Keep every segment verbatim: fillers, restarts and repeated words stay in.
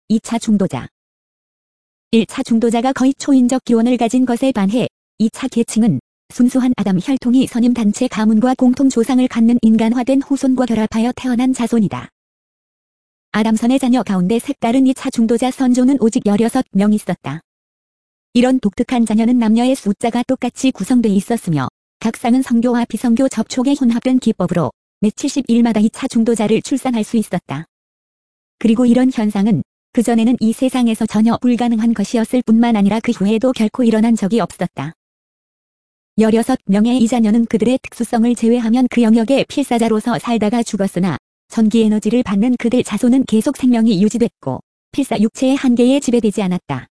이 차 중도자. 일 차 중도자가 거의 초인적 기원을 가진 것에 반해 이 차 계층은 순수한 아담 혈통이 선임단체 가문과 공통 조상을 갖는 인간화된 후손과 결합하여 태어난 자손이다. 아담선의 자녀 가운데 색다른 이 차 중도자 선조는 오직 열여섯 명 있었다. 이런 독특한 자녀는 남녀의 숫자가 똑같이 구성돼 있었으며 각 쌍은 성교와 비성교 접촉에 혼합된 기법으로 매 칠십 일마다 이 차 중도자를 출산할 수 있었다. 그리고 이런 현상은 그전에는 이 세상에서 전혀 불가능한 것이었을 뿐만 아니라 그 후에도 결코 일어난 적이 없었다. 열여섯 명의 이 자녀는 그들의 특수성을 제외하면 그 영역의 필사자로서 살다가 죽었으나 전기에너지를 받는 그들 자손은 계속 생명이 유지됐고 필사 육체의 한계에 지배되지 않았다.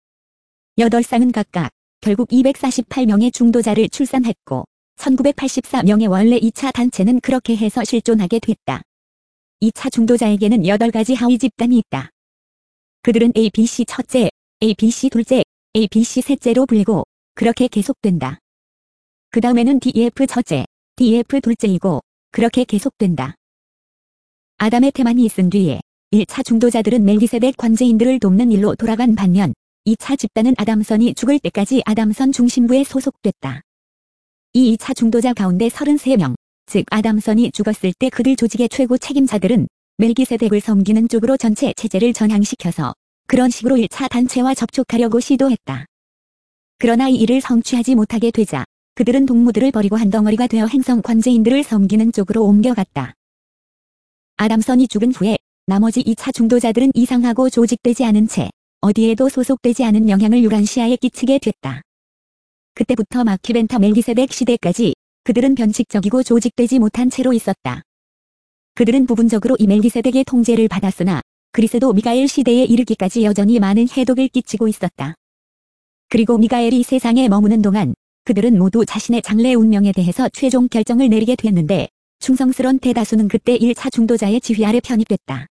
여덟 쌍은 각각 결국 이백사십팔 명의 중도자를 출산했고 천구백팔십사 명의 원래 이 차 단체는 그렇게 해서 실존하게 됐다. 이 차 중도자에게는 여덟 가지 하위 집단이 있다. 그들은 A, B, C 첫째, A, B, C 둘째, A, B, C 셋째로 불리고 그렇게 계속된다. 그 다음에는 D, E, F 첫째, D, E, F 둘째이고 그렇게 계속된다. 아담의 태만이 있은 뒤에 일 차 중도자들은 멜기세덱 관제인들을 돕는 일로 돌아간 반면 이 차 집단은 아담선이 죽을 때까지 아담선 중심부에 소속됐다. 이 이 차 중도자 가운데 서른세 명, 즉 아담선이 죽었을 때 그들 조직의 최고 책임자들은 멜기세덱을 섬기는 쪽으로 전체 체제를 전향시켜서 그런 식으로 일 차 단체와 접촉하려고 시도했다. 그러나 이 일을 성취하지 못하게 되자 그들은 동무들을 버리고 한 덩어리가 되어 행성 관제인들을 섬기는 쪽으로 옮겨갔다. 아담선이 죽은 후에 나머지 이 차 중도자들은 이상하고 조직되지 않은 채 어디에도 소속되지 않은 영향을 유란시아에 끼치게 됐다. 그때부터 마키벤타 멜기세덱 시대까지 그들은 변칙적이고 조직되지 못한 채로 있었다. 그들은 부분적으로 이 멜기세덱의 통제를 받았으나 그리스도 미가엘 시대에 이르기까지 여전히 많은 해독을 끼치고 있었다. 그리고 미가엘이 세상에 머무는 동안 그들은 모두 자신의 장래 운명에 대해서 최종 결정을 내리게 됐는데 충성스런 대다수는 그때 일 차 중도자의 지휘 아래 편입됐다.